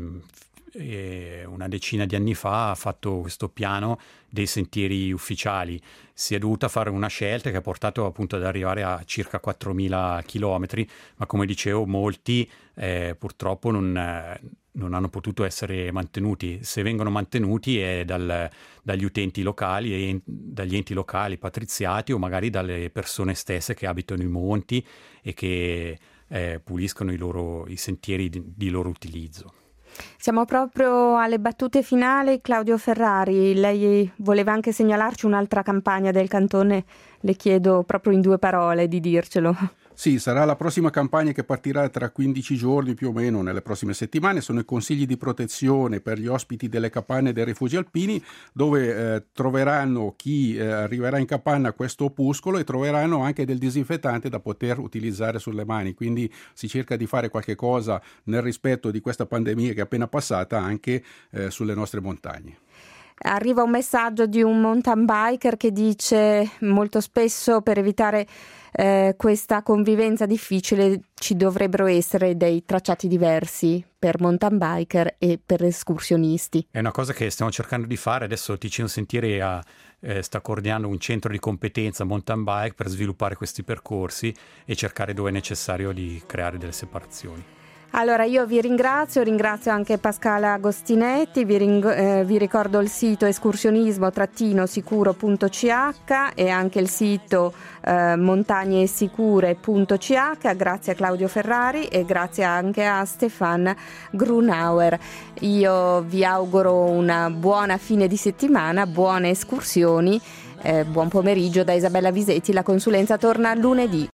una decina di anni fa ha fatto questo piano dei sentieri ufficiali. Si è dovuta fare una scelta che ha portato appunto ad arrivare a circa 4.000 chilometri, ma come dicevo molti purtroppo non hanno potuto essere mantenuti. Se vengono mantenuti è dagli utenti locali e dagli enti locali patriziati o magari dalle persone stesse che abitano i monti e che puliscono i sentieri di loro utilizzo. Siamo proprio alle battute finali. Claudio Ferrari, lei voleva anche segnalarci un'altra campagna del cantone, le chiedo proprio in 2 parole di dircelo. Sì, sarà la prossima campagna che partirà tra 15 giorni più o meno, nelle prossime settimane. Sono i consigli di protezione per gli ospiti delle capanne dei rifugi alpini, dove troveranno chi arriverà in capanna questo opuscolo e troveranno anche del disinfettante da poter utilizzare sulle mani. Quindi si cerca di fare qualche cosa nel rispetto di questa pandemia che è appena passata anche sulle nostre montagne. Arriva un messaggio di un mountain biker che dice molto spesso per evitare questa convivenza difficile ci dovrebbero essere dei tracciati diversi per mountain biker e per escursionisti. È una cosa che stiamo cercando di fare. Adesso Ticino Sentieri sta coordinando un centro di competenza mountain bike per sviluppare questi percorsi e cercare dove è necessario di creare delle separazioni. Allora io vi ringrazio anche Pascala Agostinetti, vi ricordo il sito escursionismo-sicuro.ch e anche il sito montagnesicure.ch. Grazie a Claudio Ferrari e grazie anche a Stefan Grunauer. Io vi auguro una buona fine di settimana, buone escursioni, buon pomeriggio da Isabella Visetti, la consulenza torna lunedì.